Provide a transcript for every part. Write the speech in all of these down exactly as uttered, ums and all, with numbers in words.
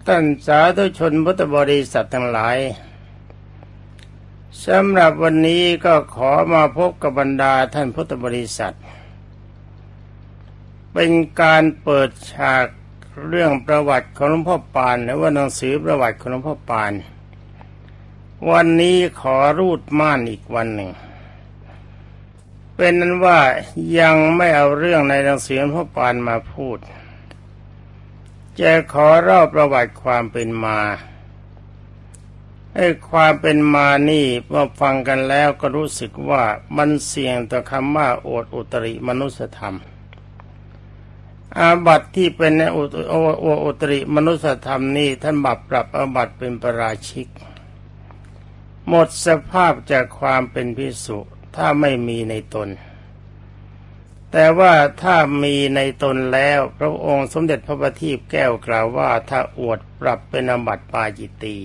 ท่านสาธุชนพุทธบริษัททั้งหลายสำหรับวันนี้ก็ขอมาพบกับบรรดาท่านพุทธบริษัทเป็นการเปิดฉากเรื่องประวัติของหลวงพ่อปานหรือว่าหนังสือประวัติของหลวงพ่อปานวันนี้ขอรูดม่านอีกวันหนึ่งเป็นนั้นว่ายังไม่เอาเรื่องในหนังสือหลวงพ่อปานมาพูดจะขอเล่าประวัติความเป็นมาให้ความเป็นมานี่เมื่อฟังกันแล้วก็รู้สึกว่ามันเสี่ยงต่อคำว่าโอษอุตริมนุสธรรมอาบัติที่เป็นอุตอุตริมนุสธรรมนี่ท่านบับปรับอาบัติเป็นปราชิกหมดสภาพจากความเป็นภิกษุถ้าไม่มีในตนแต่ว่าถ้ามีในตนแล้วพระองค์สมเด็จพระบัณฑิตแก้วกล่าวว่าถ้าอวดปรับเป็นอาบัติปาจิตตี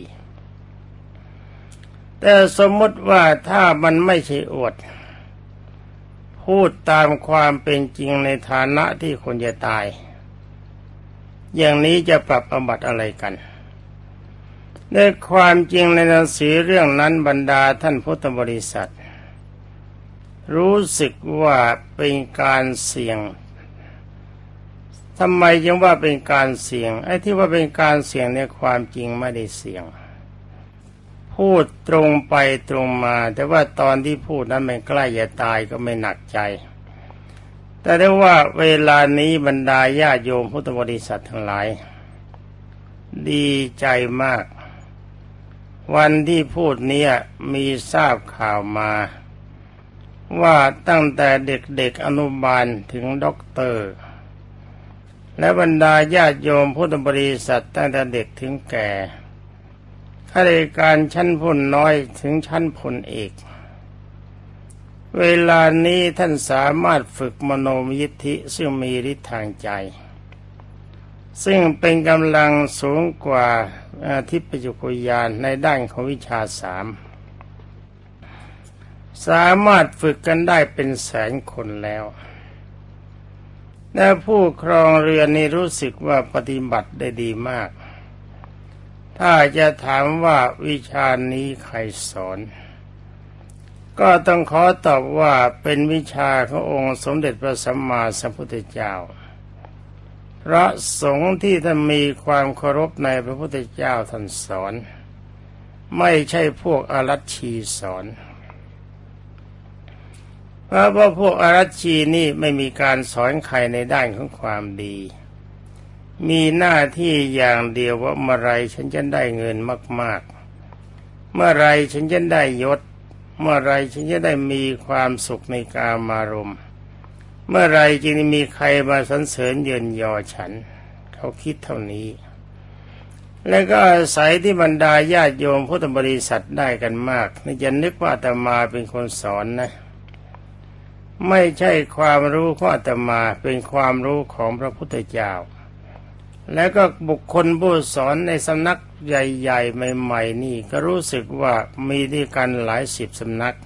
แต่สมมติว่าถ้ามันไม่ใช่อวดพูดตามความเป็นจริงในฐานะที่คนจะตายอย่างนี้จะปรับอาบัติอะไรกันในความจริงในหนังสือเรื่องนั้นบรรดาท่านพุทธบริษัทรู้สึกว่าเป็นการเสี่ยงทำไมจึงว่าเป็นการเสี่ยงไอ้ที่ว่าเป็นการเสี่ยงในความจริงไม่ได้เสี่ยงพูดตรงไปตรงมาแต่ว่าตอนที่พูดนั้นมันใกล้จะตายก็ไม่หนักใจแต่ได้ว่าเวลานี้บรรดาญาโยมพุทธบริษัททั้งหลายดีใจมากวันที่พูดนี้มีทราบข่าวมาว่าตั้งแต่เด็กๆอนุบาลถึงด็อกเตอร์และบรรดาญาติโยมพุทธบริษัทตั้งแต่เด็กถึงแก่ข้าราชการชั้นพลน้อยถึงชั้นพลเอกเวลานี้ท่านสามารถฝึกมโนมยิทธิซึ่งมีฤทธิ์ทางใจซึ่งเป็นกำลังสูงกว่าทิพยจักรยานในด้านของวิชาสามสามารถฝึกกันได้เป็นแสนคนแล้วและผู้ครองเรือนนี่รู้สึกว่าปฏิบัติได้ดีมากถ้าจะถามว่าวิชานี้ใครสอนก็ต้องขอตอบว่าเป็นวิชาขององค์สมเด็จพระสัมมาสัมพุทธเจ้าพระสงฆ์ที่ท่านมีความเคารพในพระพุทธเจ้าท่านสอนไม่ใช่พวกอารัชชีสอนเพราะว่าพวกอารัชชีนี่ไม่มีการสอนใครในด้านของความดีมีหน้าที่อย่างเดียวว่าเมื่อไรฉันจะได้เงินมากๆเมื่อไรฉันจะได้ยศเมื่อไรฉันจะได้มีความสุขในกามารมณ์เมื่อไรจึงมีใครมาสรรเสริญเยินยอฉันเขาคิดเท่านี้แล้วก็อาศัยที่บรรดาญาติโยมพุทธบริษัทได้กันมากนี่จะนึกว่าอาตมาเป็นคนสอนนะไม่ใช่ความรู้ของอาตมาเป็นความรู้ของพระพุทธเจ้าแล้วก็บุคคลผู้สอนในสำนักใหญ่ๆใหม่ๆนี่ก็รู้สึกว่ามีด้วยกันหลายสิบสำนัก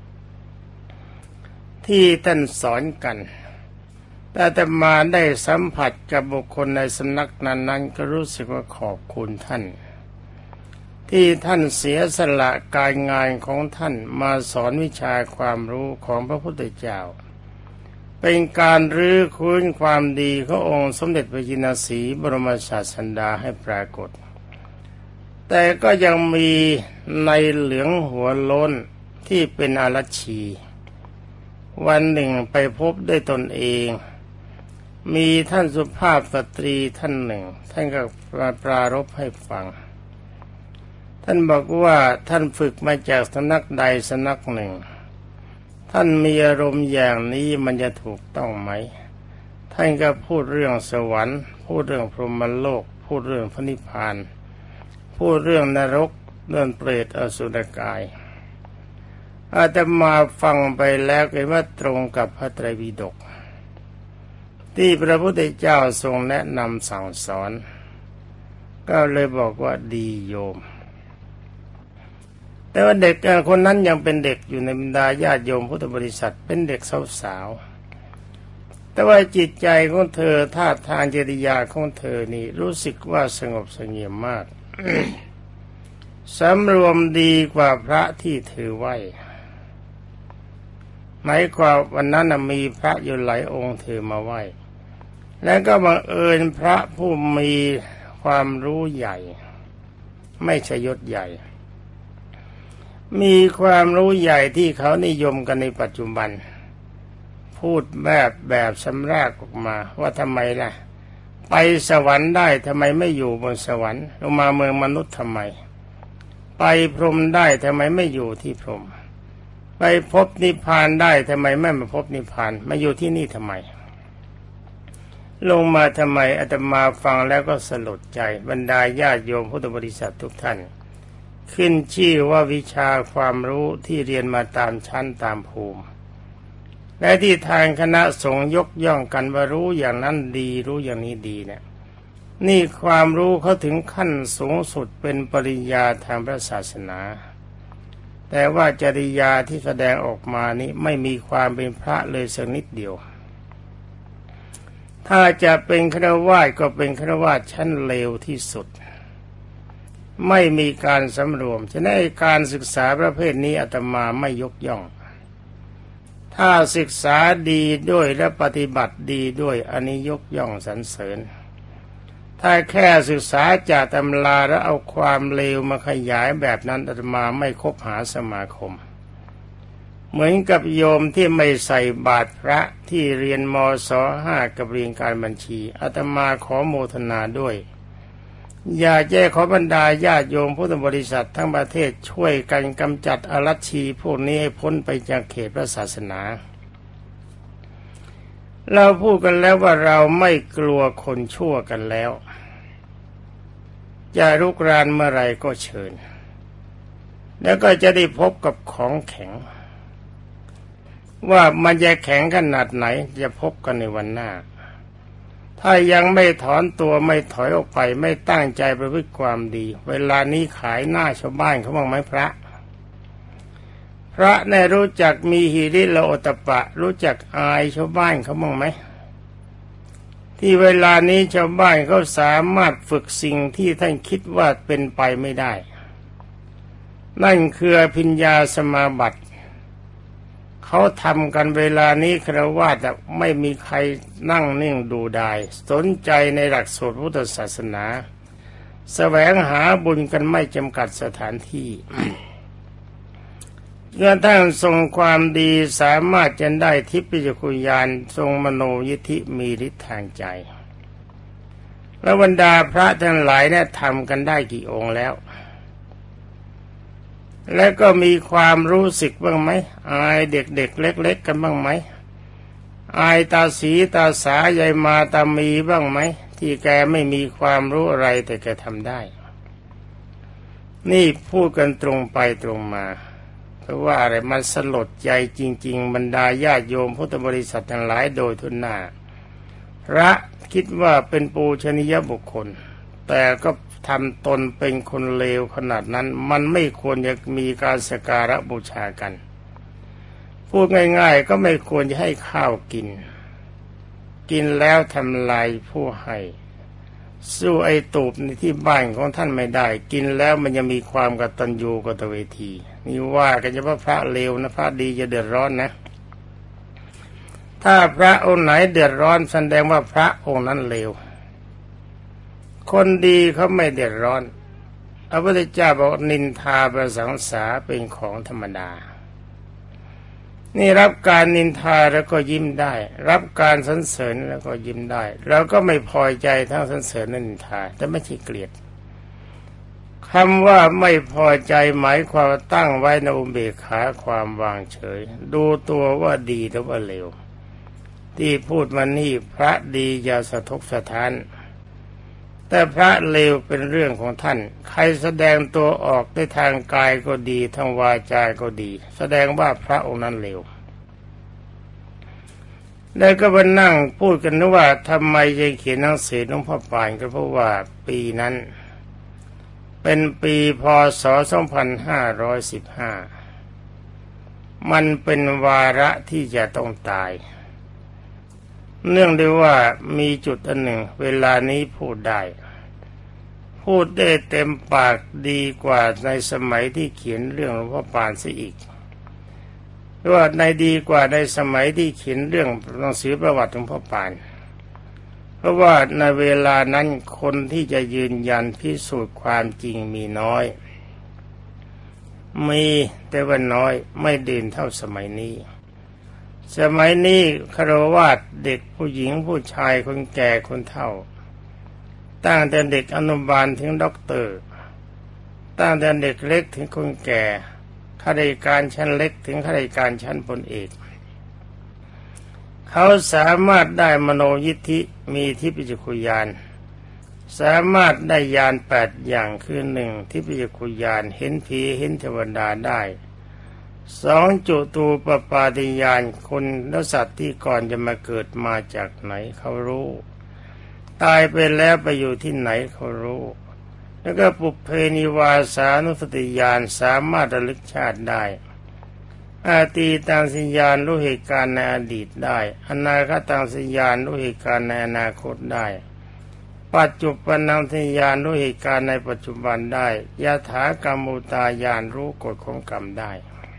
ที่ท่านสอนกันแต่อาตมาได้สัมผัสกับบุคคลในสำนักนั้นๆก็รู้สึกว่าขอบคุณท่านที่ท่านเสียสละการงานของท่านมาสอนวิชาความรู้ของพระพุทธเจ้าเป็นการรื้อคืนความดีขององค์สมเด็จพระจินสีบรมศาสดาให้ปรากฏแต่ก็ยังมีในเหลืองหัวโล้นที่เป็นอารัชชีวันหนึ่งไปพบด้วยตนเองมีท่านสุภาพสตรีท่านหนึ่งท่านก็ปรารภให้ฟังท่านบอกว่าท่านฝึกมาจากสำนักใดสำนักหนึ่งท่านมีอารมณ์อย่างนี้มันจะถูกต้องไหมท่านก็พูดเรื่องสวรรค์พูดเรื่องพรหมโลกพูดเรื่องพระนิพพานพูดเรื่องนรกเรื่องเปรตอสุรกายอาตมาฟังไปแล้วเห็นว่าตรงกับพระไตรปิฎกที่พระพุทธเจ้าทรงแนะนำสั่งสอนก็เลยบอกว่าดีโยมแต่ว่าเด็กคนนั้นยังเป็นเด็กอยู่ในบรรดาญาติโยมพุทธบริษัทเป็นเด็กสาวๆ แต่แต่ว่าจิตใจของเธอท่าทางจริยาของเธอนี่รู้สึกว่าสงบเสงี่ยมมาก สำรวมดีกว่าพระที่ถือไหว้หมายความวันนั้นมีพระอยู่หลายองค์ถือมาไหว้แล้วก็บังเอิญพระผู้มีความรู้ใหญ่ไม่ใช่ยศใหญ่มีความรู้ใหญ่ที่เขานิยมกันในปัจจุบันพูดแบบแบบสำรากออกมาว่าทำไมล่ะไปสวรรค์ได้ทำไมไม่อยู่บนสวรรค์ลงมาเมืองมนุษย์ทำไมไปพรหมได้ทำไมไม่อยู่ที่พรหมไปพบนิพพานได้ทำไมไม่มาพบนิพพานมาอยู่ที่นี่ทำไมลงมาทำไมอาตมาฟังแล้วก็สลดใจบรรดาญาติโยมพุทธบริษัททุกท่านขึ้นชื่อว่าวิชาความรู้ที่เรียนมาตามชั้นตามภูมิและที่ทางคณะสงฆ์ยกย่องกันว่ารู้อย่างนั้นดีรู้อย่างนี้ดีเนี่ยนี่ความรู้เขาถึงขั้นสูงสุดเป็นปริญญาทางพระศาสนาแต่ว่าจริยาที่แสดงออกมานี้ไม่มีความเป็นพระเลยสักนิดเดียวถ้าจะเป็นฆราวาสก็เป็นฆราวาสชั้นเลวที่สุดไม่มีการสำรวมฉะนั้นการศึกษาประเภทนี้อาตมาไม่ยกย่องถ้าศึกษาดีด้วยและปฏิบัติดีด้วยอันนี้ยกย่องสรรเสริญถ้าแค่ศึกษาจากตำราแล้วเอาความเลวมาขยายแบบนั้นอาตมาไม่คบหาสมาคมเหมือนกับโยมที่ไม่ใส่บาตรพระที่เรียนมศห้ากับเรียนการบัญชีอาตมาขอโมทนาด้วยอยากแจ้ขอบรรดาญาติโยมพุทธบริษัททั้งประเทศช่วยกันกำจัดอรัชชีพวกนี้ให้พ้นไปจากเขตพระศาสนาเราพูดกันแล้วว่าเราไม่กลัวคนชั่วกันแล้วจะรุกรานเมื่อไรก็เชิญแล้วก็จะได้พบกับของแข็งว่ามันจะแข็งขนาดไหนจะพบกันในวันหน้าถ้ายังไม่ถอนตัวไม่ถอยออกไปไม่ตั้งใจประพฤติความดีเวลานี้ขายหน้าชาวบ้านเขาบ้างไหมพระพระแน่รู้จักมีหิริโอตปะรู้จักอายชาวบ้านเขาบ้างไหมที่เวลานี้ชาวบ้านเขาสามารถฝึกสิ่งที่ท่านคิดว่าเป็นไปไม่ได้นั่นคืออภิญญาสมาบัติเขาทำกันเวลานี้ฆราวาสไม่มีใครนั่งนิ่งดูได้สนใจในหลักสูตรพุทธศาสนาแสวงหาบุญกันไม่จำกัดสถานที่ เมื่อท่านทรงความดีสามารถจะได้ทิพยจักขุญาณทรงมโนยิทธิมีฤทธิ์ทางใจแล้วบรรดาพระทั้งหลายเนี่ยทำกันได้กี่องค์แล้วแล้วก็มีความรู้สึกบ้างไหมอายเด็กๆ เล็กๆกันบ้างไหมอายตาสีตาสายายมาตามีบ้างไหมที่แกไม่มีความรู้อะไรแต่แกทำได้นี่พูดกันตรงไปตรงมาเพราะว่าอะไรมันสลดใจจริงๆบรรดาญาติโยมพุทธบริษัททั้งหลายโดยทุนหน้าพระคิดว่าเป็นปูชนียบุคคลแต่ก็ทำตนเป็นคนเลวขนาดนั้นมันไม่ควรจะมีการสักการะบูชากันพูดง่ายๆก็ไม่ควรจะให้ข้าวกินกินแล้วทำลายผู้ให้สู้ไอ้ตูบในที่บ้านของท่านไม่ได้กินแล้วมันจะมีความกตัญญูกตเวทีนี่ว่ากันจะว่าพระเลวนะพระดีจะเดือดร้อนนะถ้าพระองค์ไหนเดือดร้อนแสดงว่าพระองค์นั้นเลวคนดีเขาไม่เดือดร้อนพระพุทธเจ้าบอกนินทาประสังสาเป็นของธรรมดานี่รับการนินทาแล้วก็ยิ้มได้รับการสรรเสริญแล้วก็ยิ้มได้เราก็ไม่พอใจทั้งสรรเสริญและนินทาแต่ไม่ใช่เกลียดคำว่าไม่พอใจหมายความตั้งไว้ในอุเบกขาความวางเฉยดูตัวว่าดีหรือว่าเลวที่พูดมานี่พระดีอย่าสะทกสะท้านแต่พระเลวเป็นเรื่องของท่านใครแสดงตัวออกในทางกายก็ดีทางวาจาก็ดีแสดงว่าพระองค์นั้นเลวแล้วก็มานั่งพูดกันว่าทำไมยังเขียนหนังสือหลวงพ่อปานก็เพราะว่าปีนั้นเป็นปีพ.ศ. สองพันห้าร้อยสิบห้ามันเป็นวาระที่จะต้องตายเนื่องด้วยว่ามีจุดอันหนึ่งเวลานี้พูดได้พูดได้เต็มปากดีกว่าในสมัยที่เขียนเรื่องหลวงพ่อปานซะอีกว่าในดีกว่าในสมัยที่เขียนเรื่องหนังสือประวัติหลวงพ่อปานเพราะว่าในเวลานั้นคนที่จะยืนยันพิสูจน์ความจริงมีน้อยมีแต่ว่าน้อยไม่เด่นเท่าสมัยนี้สมัยนี้คฤหัสถ์เด็กผู้หญิงผู้ชายคนแก่คนเฒ่าตั้งแต่เด็กอนุบาลถึงด็อกเตอร์ตั้งแต่เด็กเล็กถึงคนแก่ข้าราชการชั้นเล็กถึงข้าราชการชั้นพลเอกเขาสามารถได้มโนยิทธิมีทิพยจักขุญาณสามารถได้ญาณแปดอย่างคือหนึ่งทิพยจักขุญาณเห็นผีเห็นเทวดาได้สองจุตูปปาติญาณคนและสัตว์ที่ก่อนจะมาเกิดมาจากไหนเขารู้ตายไปแล้วไปอยู่ที่ไหนเขารู้แล้วก็ปุพเพนิวาสานุสติญาณสามารถระลึกชาติได้อาตีตังสัญญาณรู้เหตุการณ์ในอดีตได้อนาคตังสัญญาณรู้เหตุการณ์ในอนาคตได้ปัจจุบันนังสัญญาณรู้เหตุการณ์ในปัจจุบันได้ยถากรรมุตาญาณรู้กฎของกรรมได้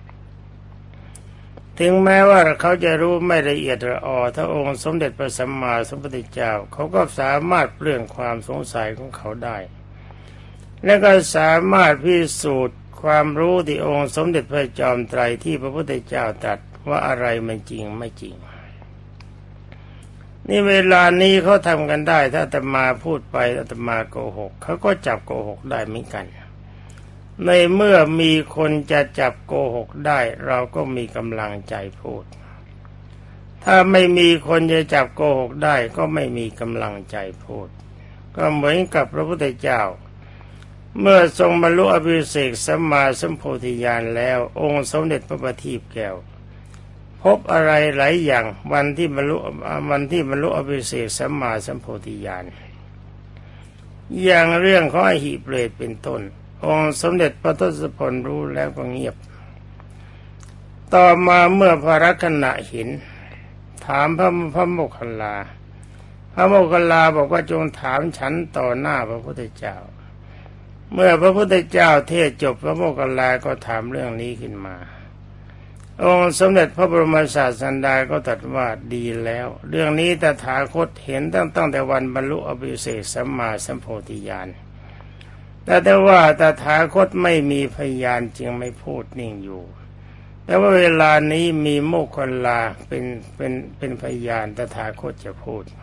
ถึงแม้ว่าเขาจะรู้ไม่ละเอียดละออถ้าองค์สมเด็จพระสัมมาสัมพุทธเจ้าเขาก็สามารถเปลื้องความสงสัยของเขาได้และก็สามารถพิสูจน์ความรู้ที่องค์สมเด็จพระจอมไตรที่พระพุทธเจ้าตรัสว่าอะไรมันจริงไม่จริงนี่เวลานี้เขาทำกันได้ถ้าอาตมาพูดไปอาตมาโกหกเขาก็จับโกหกได้เหมือนกันในเมื่อมีคนจะจับโกหกได้เราก็มีกำลังใจพูดถ้าไม่มีคนจะจับโกหกได้ก็ไม่มีกำลังใจพูดก็เหมือนกับพระพุทธเจ้าเมื่อทรงบรรลุอภิเษกสัมมาสัมโพธิญาณแล้วองค์สมเด็จพระบัณฑิตแก้วพบอะไรหลายอย่างวันที่บรรลุวันที่บรรลุอภิเษกสัมมาสัมโพธิญาณอย่างเรื่องของอหิเปรตเป็นต้นองค์สมเด็จพระทศพลรู้แล้วก็เงียบต่อมาเมื่อพระลักขณะเห็นถามพระพระโมคคัลลาพระโมคคัลลาบอกว่าจงถามฉันต่อหน้าพระพุทธเจ้าเมื่อพระพุทธเจ้าเทศจบพระโมคคัลลาก็ถามเรื่องนี้ขึ้นมาองค์สมเด็จพระบรมศาสดาก็ตรัสว่าดีแล้วเรื่องนี้ตถาคตเห็นตั้งตั้งแต่วันบรรลุอภิเษกสัมมาสัมโพธิญาณแต่แต่ว่าตถาคตไม่มีพยานจึงไม่พูดนิ่งอยู่แต่ว่าเวลานี้มีโมคคัลลาเป็นเป็นเป็นพยานตถาคตจะพูด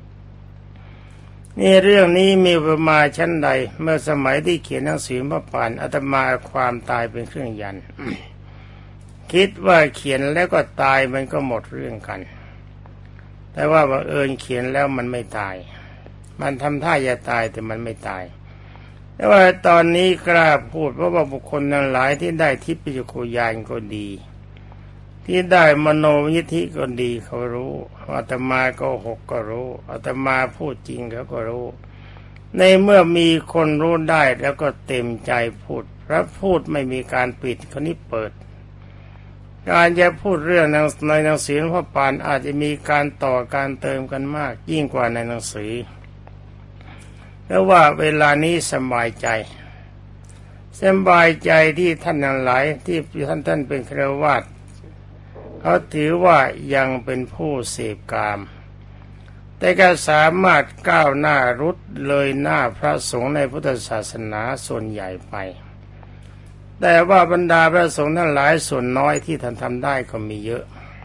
นี่เรื่องนี้มีประมาชั้นใดเมื่อสมัยที่เขียนหนังสือพระปานอาตมาความตายเป็นเครื่องยัน คิดว่าเขียนแล้วก็ตายมันก็หมดเรื่องกันแต่ว่าบังเอิญเขียนแล้วมันไม่ตายมันทำท่าจะตายแต่มันไม่ตายแต่ว่าตอนนี้กล้าพูดเพราะว่าบุคคลทั้งหลายที่ได้ทิพยจักขุญาณก็ดีที่ได้มโนยิทธิก็ดีเขารู้อาตมาโกหกก็รู้อาตมาพูดจริงเขาก็รู้ในเมื่อมีคนรู้ได้แล้วก็เต็มใจพูดพระพูดไม่มีการปิดคนนี้เปิดการจะพูดเรื่องในหนังสือพระปานอาจจะมีการต่อการเติมกันมากยิ่งกว่าในหนังสือเพราะว่าเวลานี้สบายใจสบายใจที่ท่านทั้งหลายที่ท่านท่านเป็นฆราวาสเขาถือว่ายังเป็นผู้เสพกามแต่ก็สามารถก้าวหน้ารุดเลยหน้าพระสงฆ์ในพุทธศาสนาส่วนใหญ่ไปแต่ว่าบรรดาพระสงฆ์ทั้งหลายส่วนน้อยที่ท่านทำได้ก็มีเยอะ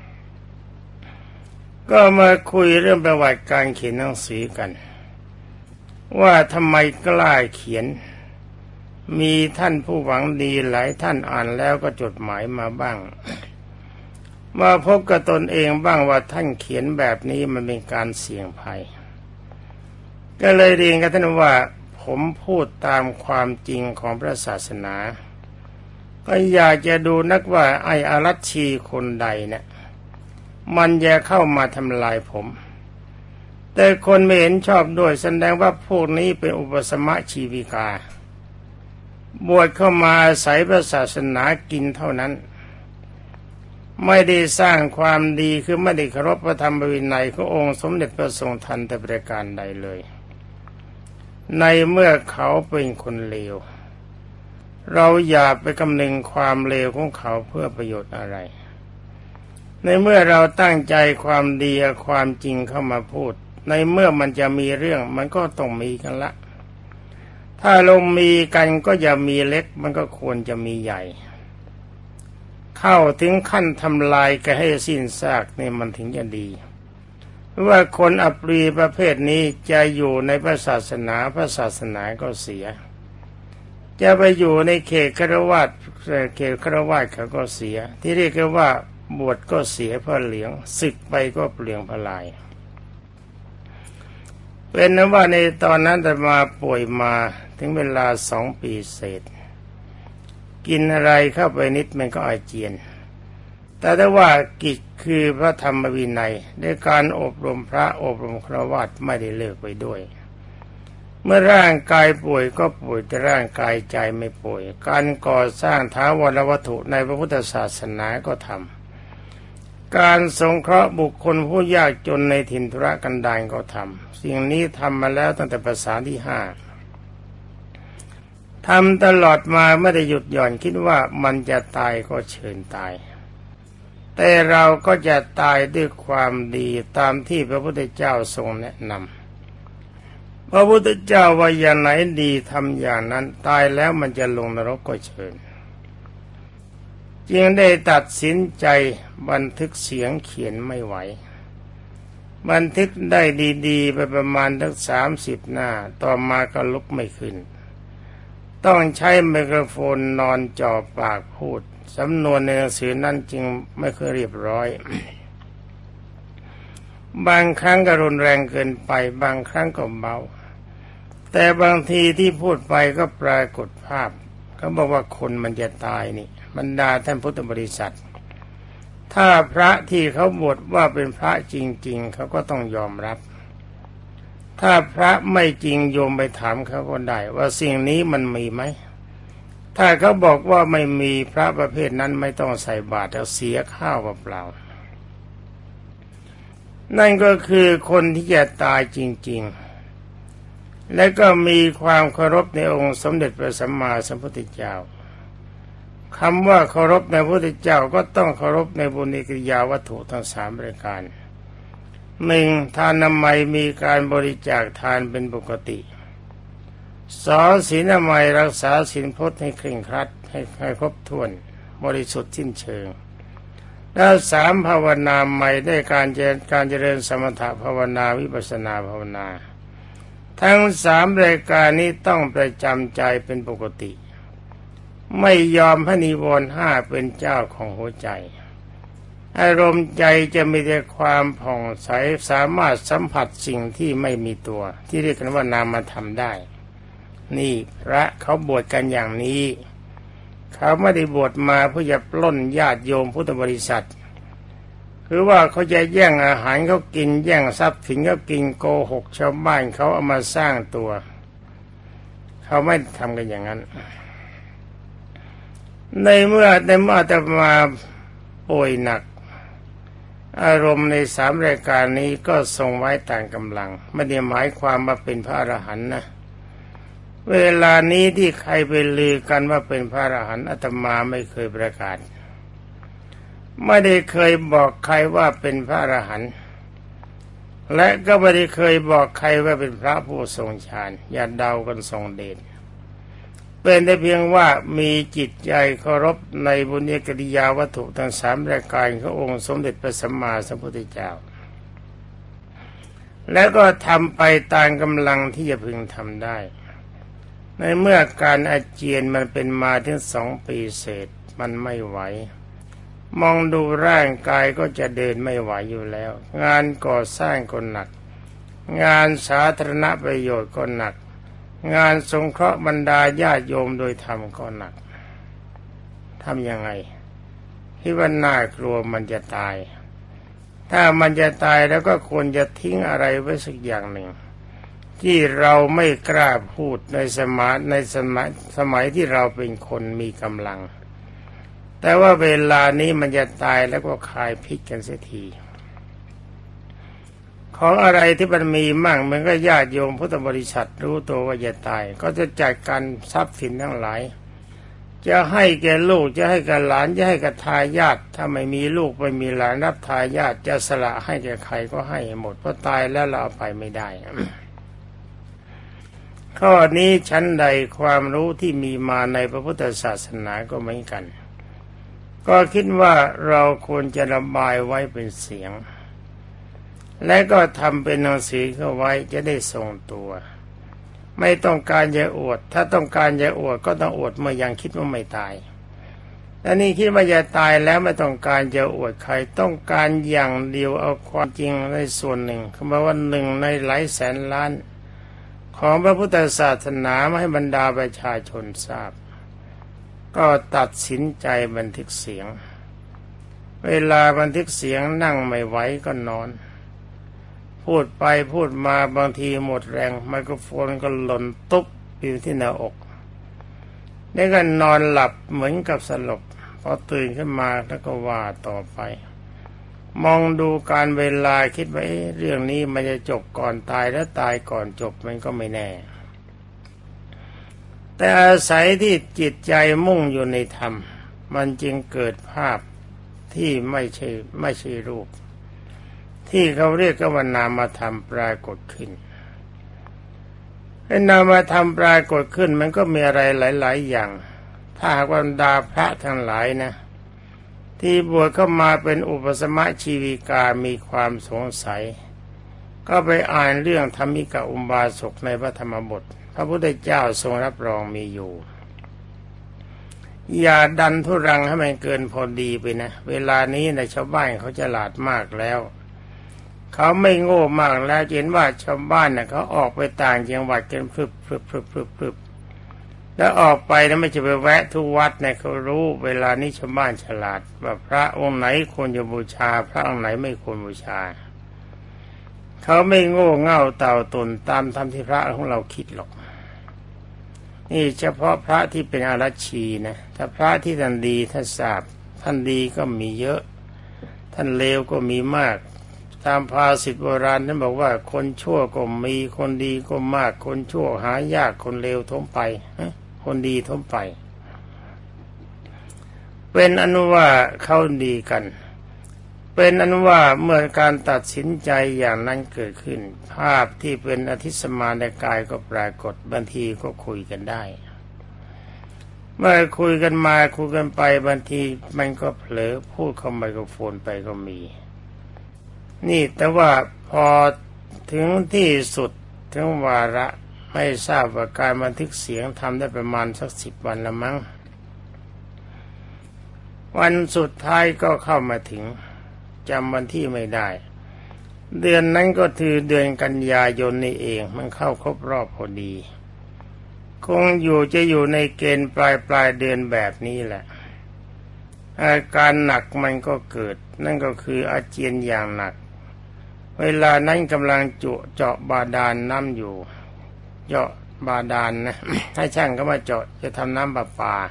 ก็มาคุยเรื่องประวัติการเขียนหนังสือกันว่าทำไมกล้าเขียนมีท่านผู้หวังดีหลายท่านอ่านแล้วก็จดหมายมาบ้างมาพบกับตนเองบ้างว่าท่านเขียนแบบนี้มันเป็นการเสี่ยงภัยก็เลยเรียนกับท่านว่าผมพูดตามความจริงของพระศาสนาก็อยากจะดูนักว่าไอ้อารัชชีคนใดเนี่ยมันจะเข้ามาทำลายผมแต่คนไม่เห็นชอบด้วยแสดงว่าพวกนี้เป็นอุปสมะชีวิกาบวชเข้ามาอาศัยพระศาสนากินเท่านั้นไม่ได้สร้างความดีคือไม่ได้เคารพพระธรรมวินัยขององค์สมเด็จพระทรงทันแต่ประการใดเลยในเมื่อเขาเป็นคนเลวเราอย่าไปคำนึงความเลวของเขาเพื่อประโยชน์อะไรในเมื่อเราตั้งใจความดีความจริงเข้ามาพูดในเมื่อมันจะมีเรื่องมันก็ต้องมีกันละถ้าลงมีกันก็อย่ามีเล็กมันก็ควรจะมีใหญ่เข้าถึงขั้นทำลายกันให้สิ้นซากนี่มันถึงจะดีเพราะว่าคนอัปรีประเภทนี้จะอยู่ในพระศาสนาพระศาสนาก็เสียจะไปอยู่ในเขตฆราวาสเขตฆราวาสเขาก็เสียที่เรียกกันว่าบวชก็เสียเพราะเหลืองศึกไปก็เปลืองพลายเป็นนั้นว่าในตอนนั้นแต่มาป่วยมาถึงเวลาสองปีเศษกินอะไรเข้าไปนิดมันก็อาเจียนแต่ถ้าว่ากิจคือพระธรรมวินัยด้วยการอบรมพระอบรมฆราวาสไม่ได้เลิกไปด้วยเมื่อร่างกายป่วยก็ป่วยแต่ร่างกายใจไม่ป่วยการก่อสร้างท้าวรวัตถุในพระพุทธศาสนาก็ทำการสงเคราะห์บุคคลผู้ยากจนในถิ่นธุรกันดารก็ทำสิ่งนี้ทำมาแล้วตั้งแต่ภาษาที่ห้าทำตลอดมาไม่ได้หยุดหย่อนคิดว่ามันจะตายก็เชิญตายแต่เราก็จะตายด้วยความดีตามที่พระพุทธเจ้าทรงแนะนำพระพุทธเจ้าว่าอย่างไหนดีทำอย่างนั้นตายแล้วมันจะลงนรกก็เชิญจึงได้ตัดสินใจบันทึกเสียงเขียนไม่ไหวบันทึกได้ดีๆไปประมาณทั้งสามสิบหน้าต่อมาก็ลุกไม่ขึ้นต้องใช้ไมโครโฟนนอนจ่อปากพูดสำนวนในหนังสือนั้นจึงไม่เคยเรียบร้อยบางครั้งก็รุนแรงเกินไปบางครั้งก็เบาแต่บางทีที่พูดไปก็ปรากฏภาพเขาบอกว่าคนมันจะตายนี่บรรดาท่านพุทธบริษัทถ้าพระที่เขาบวชว่าเป็นพระจริงๆเขาก็ต้องยอมรับถ้าพระไม่จริงโยมไปถามเขาก็ได้ว่าสิ่งนี้มันมีไหมถ้าเขาบอกว่าไม่มีพระประเภทนั้นไม่ต้องใส่บาตรแล้วเสียข้าวเปล่าๆนั่นก็คือคนที่จะตายจริงๆและก็มีความเคารพในองค์สมเด็จพระสัมมาสัมพุทธเจ้าคำว่าเคารพในพระพุทธเจ้าก็ต้องเคารพในบุญกิริยาวัตถุทั้งสามประการหนึ่งทานนามัยมีการบริจาคทานเป็นปกติสองศีลนามัยรักษาศีลพจน์ให้เคร่งครัดให้ให้ครบถ้วนบริสุทธิ์สิ้นเชิงและสามภาวนาใหม่ได้การเจริญการเจริญสมถะภาวนาวิปัสสนาภาวนาทั้งสามรายการนี้ต้องประจำใจเป็นปกติไม่ยอมให้นิวรณ์ห้าเป็นเจ้าของหัวใจอารมณ์ใจจะมีแต่ความผ่องใสสามารถสัมผัสสิ่งที่ไม่มีตัวที่เรียกกันว่านามธรรมได้นี่พระเขาบวชกันอย่างนี้เขาไม่ได้บวชมาเพื่อจะปล้นญาติโยมพุทธบริษัทคือว่าเขาจะแย่งอาหารเขากินแย่งทรัพย์สินเขากินโกหกชาวบ้านเขาเอามาสร้างตัวเขาไม่ทำกันอย่างนั้นในเมื่อในเมื่ออาตมาป่วยหนักอารมณ์ในสามรายการนี้ก็ทรงไว้ต่างกำลังไม่ได้หมายความว่าเป็นพระอรหันต์นะเวลานี้ที่ใครไปลือกันว่าเป็นพระอรหันต์อาตมาไม่เคยประกาศไม่ได้เคยบอกใครว่าเป็นพระอรหันต์และก็ไม่ได้เคยบอกใครว่าเป็นพระผู้ทรงฌานอย่าเดากันทรงเดชเป็นแต่เพียงว่ามีจิตใจเคารพในบุญกิริยาวัตถุทั้งสามรายการขององค์สมเด็จพระสัมมาสัมพุทธเจ้าและก็ทำไปตามกำลังที่จะพึงทำได้ในเมื่อการอาเจียนมันเป็นมาถึงสองปีเศษมันไม่ไหวมองดูร่างกายก็จะเดินไม่ไหวอยู่แล้วงานก่อสร้างก็หนักงานสาธารณประโยชน์ก็หนักงานสงเคราะห์บรรดาญาติโยมโดยธรรมก็หนักทำยังไงที่ว่าน่ากลัวมันจะตายถ้ามันจะตายแล้วก็ควรจะทิ้งอะไรไว้สักอย่างหนึ่งที่เราไม่กล้าพูดในสมัยในสมัยสมัยที่เราเป็นคนมีกำลังแแต่ว่าเวลานี้มันจะตายแล้วก็คลายพิษกันเสียทีของอะไรที่มันมีมั่งมันก็ญาติโยมพุทธบริษัทรู้ตัวว่าจะตายก็จะจัดการทรัพย์สินทั้งหลายจะให้แก่ลูกจะให้กับหลานจะให้กับทายาทถ้าไม่มีลูกไม่มีหลานรับทายาทจะสละให้แก่ใครก็ให้หมดเพราะตายแล้วเราเอาไปไม่ได้ ข้อนี้ชั้นใดความรู้ที่มีมาในพระพุทธศาสนาก็เหมือนกันก็คิดว่าเราควรจะระบายไว้เป็นเสียงและก็ทำเป็นหนังสือเข้าไว้จะได้ทรงตัวไม่ต้องการจะอวดถ้าต้องการจะอวดก็ต้องอวดเมื่อยังคิดว่าไม่ตายแต่นี่คิดว่าจะตายแล้วไม่ต้องการจะอวดใครต้องการอย่างเดียวเอาความจริงในส่วนหนึ่งคือว่าหนึ่งในหลายแสนล้านของพระพุทธศาสนามาให้บรรดาประชาชนทราบก็ตัดสินใจบันทึกเสียงเวลาบันทึกเสียงนั่งไม่ไหวก็นอนพูดไปพูดมาบางทีหมดแรงไมโครโฟนก็หล่นตุ๊บอยู่ที่หน้าอกแล้วก็นอนหลับเหมือนกับสลบพอตื่นขึ้นมาแล้วก็ว่าต่อไปมองดูการเวลาคิดว่าเรื่องนี้มันจะจบก่อนตายแล้วตายก่อนจบมันก็ไม่แน่แต่อาศัยที่จิตใจมุ่งอยู่ในธรรมมันจึงเกิดภาพที่ไม่ใช่ไม่ใช่รูปที่เขาเรียกว่านามธรรมปรากฏขึ้นไอ้นามธรรมปรากฏขึ้นมันก็มีอะไรหลายๆอย่างถ้าหากว่าบรรดาพระทั้งหลายนะที่บวชเข้ามาเป็นอุปสมะชีวิกามีความสงสัยก็ไปอ่านเรื่องธรรมิกะอุบาสกในพระธรรมบทพระพุทธเจ้าทรงรับรองมีอยู่อย่าดันทุรังให้มันเกินพอดีไปนะเวลานี้ในชาวบ้านเขาฉลาดมากแล้วเขาไม่โง่มากแล้วเห็นว่าชาวบ้านน่ะเขาออกไปต่างจังหวัดกันพรึบพรึบพรึบพรึบพรึบแล้วออกไปแล้วไม่จะไปแวะทุกวัดเนี่ยเขารู้เวลานี้ชาวบ้านฉลาดว่าพระองค์ไหนควรจะบูชาพระองค์ไหนไม่ควรบูชาเขาไม่โง่เง่าเต่าตุ่นตามธรรมที่พระของเราคิดหรอกนี่เฉพาะพระที่เป็นอารัชชีนะถ้าพระที่ท่านดีท่านทราบท่านดีก็มีเยอะท่านเลวก็มีมากตามภาษิตโบราณท่านบอกว่าคนชั่วก็มีคนดีก็มากคนชั่วหายากคนเลวทมไปคนดีทมไปเป็นอนุว่าเขาดีกันเป็นอนุว่าเมื่อการตัดสินใจอย่างนั้นเกิดขึ้นภาพที่เป็นอธิสมาในกายก็ปรากฏบางทีก็คุยกันได้เมื่อคุยกันมาคุยกันไปบางทีมันก็เผลอพูดเข้าไมโครโฟนไปก็มีนี่แต่ว่าพอถึงที่สุดถึงวาระไม่ทราบว่าการบันทึกเสียงทำได้ประมาณสักสิบวันละมั้งวันสุดท้ายก็เข้ามาถึงจำวันที่ไม่ได้เดือนนั้นก็คือเดือนกันยายนนี่เองมันเข้าครบรอบพอดีคงอยู่จะอยู่ในเกณฑ์ปลายปลายเดือนแบบนี้แหละอาการหนักมันก็เกิดนั่นก็คืออาเจียนอย่างหนักเวลานั้นกำลังจุเจาะบาดาลน้ำอยู่เจาะบาดาล นะ ให้ช่างก็มาเจาะจะทำน้ำประปา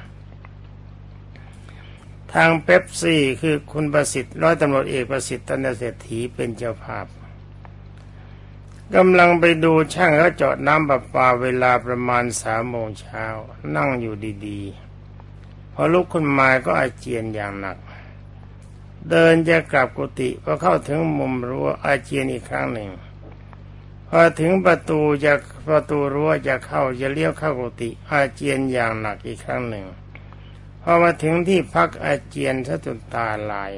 ทางเป๊ปซี่คือคุณประสิทธิ์ร้อยตำรวจเอกประสิทธิ์ตันเศรษฐีเป็นเจ้าภาพกำลังไปดูช่างเขาเจาะน้ำประปาเวลาประมาณสามโมงเช้านั่งอยู่ดีๆพอลุกขึ้นมาก็อาเจียนอย่างหนักเดินจะกลับกุฏิพอเข้าถึงมุมรั้วอาเจียนอีกครั้งหนึ่งพอถึงประตูจะประตูรั้วจะเข้าจะเลี้ยวเข้ากุฏิอาเจียนอย่างหนักอีกครั้งหนึ่งพอมาถึงที่พักอาเจียนซะจนตาลาย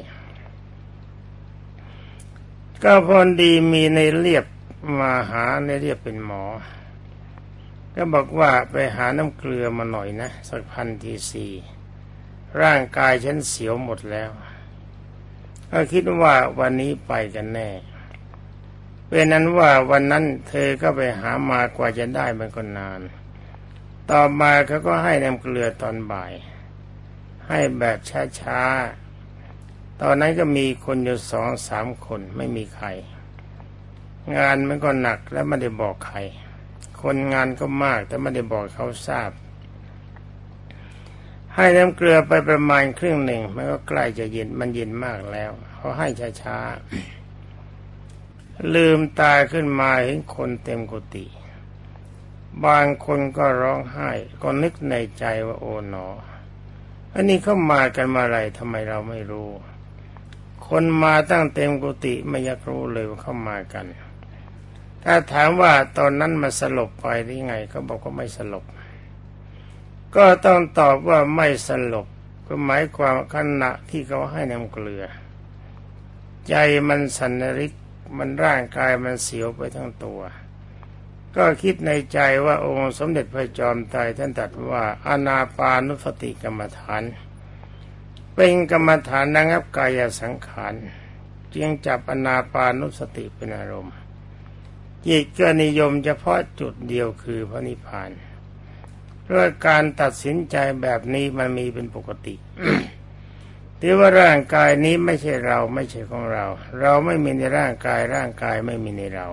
ก็พอดีมีในเรียบมาหาในเรียบเป็นหมอก็บอกว่าไปหาน้ำเกลือมาหน่อยนะสักพันทีสี่ร่างกายฉันเสียวหมดแล้วก็คิดว่าวันนี้ไปกันแน่เป็นนั้นว่าวันนั้นเธอก็ไปหามากว่าจะได้มันก็นานต่อมาเขาก็ให้น้ำเกลือตอนบ่ายให้แบบช้าๆตอนนั้นก็มีคนอยู่สองสามคนไม่มีใครงานมันก็หนักและไม่ได้บอกใครคนงานก็มากแต่ไม่ได้บอกเขาทราบให้น้ำเกลือไปประมาณครึ่งหนึ่งมันก็ใกล้จะเย็นมันเย็นมากแล้วเขาให้ช้าๆลืมตาขึ้นมาเห็นคนเต็มกุฏิบางคนก็ร้องไห้ก็นึกในใจว่าโอ๋หนออันนี้เข้ามากันมาอะไรทำไมเราไม่รู้คนมาตั้งเต็มกุฏิไม่อยากรู้เลยว่าเข้ามากันถ้าถามว่าตอนนั้นมาสลบไปได้ไงก็บอกว่าไม่สลบก็ต้องตอบว่าไม่สลบก็หมายความขณะที่เขาให้น้ำเกลือใจมันสันนิริกมันร่างกายมันเสียวไปทั้งตัวก็คิดในใจว่าองค์สมเด็จพระจอมไตรท่านตรัสว่าอานาปานุสติกรรมฐานเป็นกรรมฐานระงับกายสังขารจึงจับอานาปานุสติเป็นอารมณ์จิตก็นิยมเฉพาะจุดเดียวคือพระนิพพานเพราะการตัดสินใจแบบนี้มันมีเป็นปกติ ที่ว่าร่างกายนี้ไม่ใช่เราไม่ใช่ของเราเราไม่มีในร่างกายร่างกายไม่มีในเรา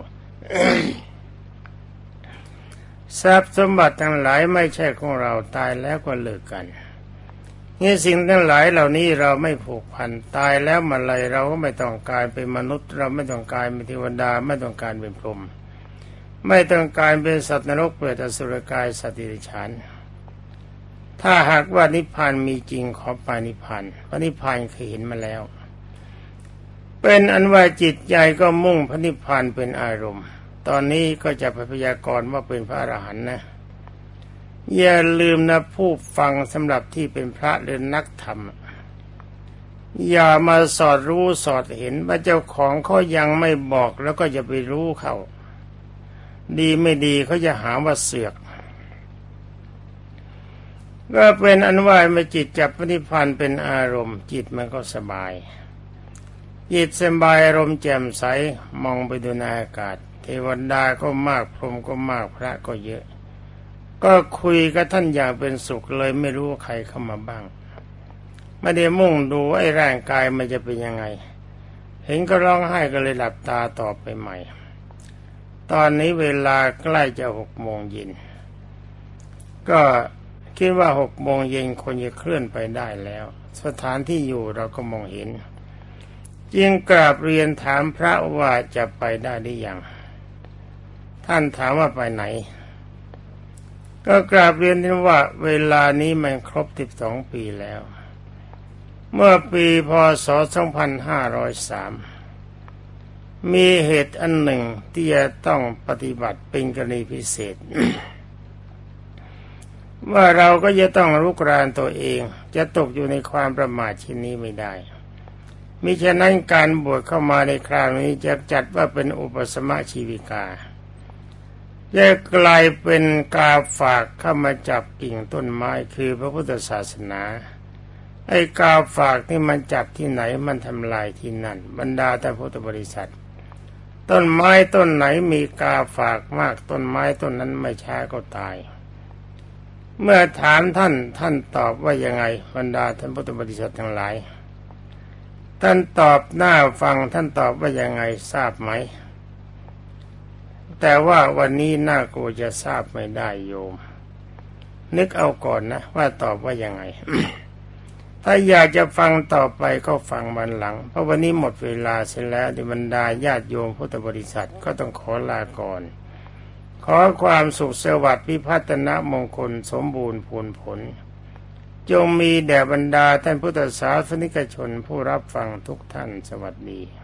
ทรัพย์สมบัติทั้งหลายไม่ใช่ของเราตายแล้วก็เลิกกันนี่สิ่งทั้งหลายเหล่านี้เราไม่ผูกพันตายแล้วมาเลยเราก็ไม่ต้องการเป็นมนุษย์เราไม่ต้องการเป็นเทวดาไม่ต้องการเป็นพรหมไม่ต้องการเป็นสัตว์นรกเปรตอสุรกายสัตว์เดรัจฉานถ้าหากว่านิพพานมีจริงขอไปนิพพานเพราะนิพพานเคยเห็นมาแล้วเป็นอันว่าจิตใจก็มุ่งพระนิพพานเป็นอารมณ์ตอนนี้ก็จะพยากรณ์ว่าเป็นพระอรหันต์นะอย่าลืมนะผู้ฟังสำหรับที่เป็นพระหรือนักธรรมอย่ามาสอดรู้สอดเห็นว่าเจ้าของเขายังไม่บอกแล้วก็จะไปรู้เขาดีไม่ดีเขาจะหาว่าเสือกก็เป็นอันว่าเมื่อจิตจับพระนิพพานเป็นอารมณ์จิตมันก็สบายจิตสบายอารมณ์แจ่มใสมองไปดูในอากาศเทวดาก็มากพรหมก็มากพระก็เยอะก็คุยกับท่านอย่างเป็นสุขเลยไม่รู้ว่าใครเข้ามาบ้างไม่ได้มุ่งดูไอ้ร่างกายมันจะเป็นยังไงเห็นก็ร้องไห้ก็เลยหลับตาต่อไปใหม่ตอนนี้เวลาใกล้จะหกโมงเย็นก็คิดว่าหกโมงเย็นคนจะเคลื่อนไปได้แล้วสถานที่อยู่เราก็มองเห็นจึงกราบเรียนถามพระว่าจะไปได้หรือยังท่านถามว่าไปไหนก็กราบเรียนท่านว่าเวลานี้มันครบสิบสองปีแล้วเมื่อปีพ.ศ. สองพันห้าร้อยสามมีเหตุอันหนึ่งที่จะต้องปฏิบัติเป็นกรณีพิเศษ ว่าเราก็จะต้องรุกรานตัวเองจะตกอยู่ในความประมาทชิ้นนี้ไม่ได้มิฉะนั้นการบวชเข้ามาในคราวนี้จะจัดว่าเป็นอุปสมชีวิกาจะกลายเป็นกาฝากเข้ามาจับกิ่งต้นไม้คือพระพุทธศาสนาไอ้กาฝากนี่มันจับที่ไหนมันทำลายที่นั่นบรรดาแต่พุทธบริษัทต้นไม้ต้นไหนมีกาฝากมากต้นไม้ต้นนั้นไม่ช้าก็ตายเมื่อถามท่านท่านตอบว่ายังไงบรรดาท่านพุทธบริษัททั้งหลายท่านตอบหน้าฟังท่านตอบว่ายังไงทราบไหมแต่ว่าวันนี้น่ากลัวจะทราบไม่ได้โยมนึกเอาก่อนนะว่าตอบว่ายังไง ถ้าอยากจะฟังต่อไปก็ฟังวันหลังเพราะวันนี้หมดเวลาเสร็จแล้วที่บรรดาญาติโยมพุทธบริษัทก็ต้องขอลาก่อนขอความสุขสวัสดิ์พิพัฒนมงคลสมบูรณ์ผลผลจงมีแด่บรรดาท่านพุทธศาสนิกชนผู้รับฟังทุกท่านสวัสดี